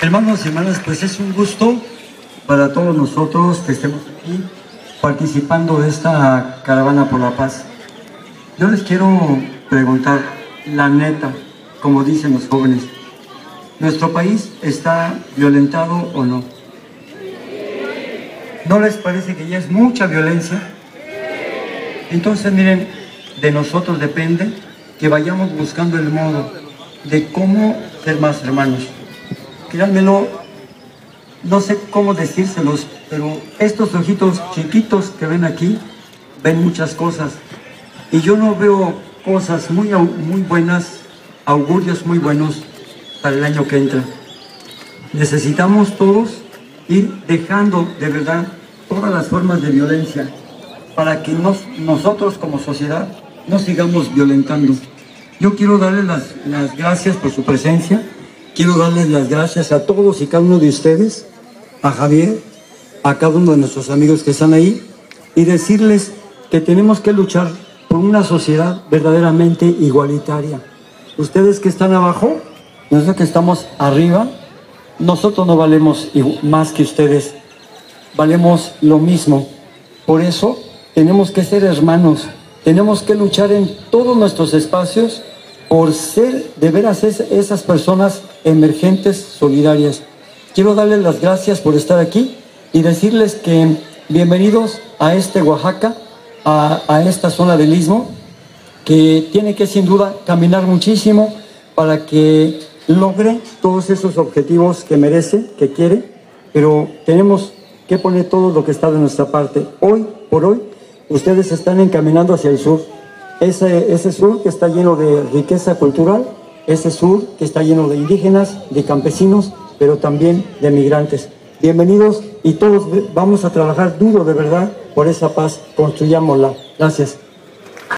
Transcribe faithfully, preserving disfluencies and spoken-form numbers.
Hermanos y hermanas, pues es un gusto para todos nosotros que estemos aquí participando de esta caravana por la paz. Yo les quiero preguntar, la neta, como dicen los jóvenes, ¿nuestro país está violentado o no? ¿No les parece que ya es mucha violencia? Entonces, miren, de nosotros depende que vayamos buscando el modo de cómo ser más hermanos. Créanmelo, no sé cómo decírselos, pero estos ojitos chiquitos que ven aquí, ven muchas cosas. Y yo no veo cosas muy, muy buenas, augurios muy buenos para el año que entra. Necesitamos todos ir dejando de verdad todas las formas de violencia para que nos, nosotros como sociedad no sigamos violentando. Yo quiero darles las, las gracias por su presencia. Quiero darles las gracias a todos y cada uno de ustedes, a Javier, a cada uno de nuestros amigos que están ahí, y decirles que tenemos que luchar por una sociedad verdaderamente igualitaria. Ustedes que están abajo, nosotros que estamos arriba, nosotros no valemos más que ustedes, valemos lo mismo. Por eso tenemos que ser hermanos, tenemos que luchar en todos nuestros espacios por ser de veras esas personas emergentes, solidarias. Quiero darles las gracias por estar aquí y decirles que bienvenidos a este Oaxaca, a, a esta zona del Istmo, que tiene que sin duda caminar muchísimo para que logre todos esos objetivos que merece, que quiere, pero tenemos que poner todo lo que está de nuestra parte. Hoy por hoy, ustedes están encaminando hacia el sur. Ese, ese sur que está lleno de riqueza cultural, ese sur que está lleno de indígenas, de campesinos, pero también de migrantes. Bienvenidos y todos vamos a trabajar duro de verdad por esa paz, construyámosla. Gracias.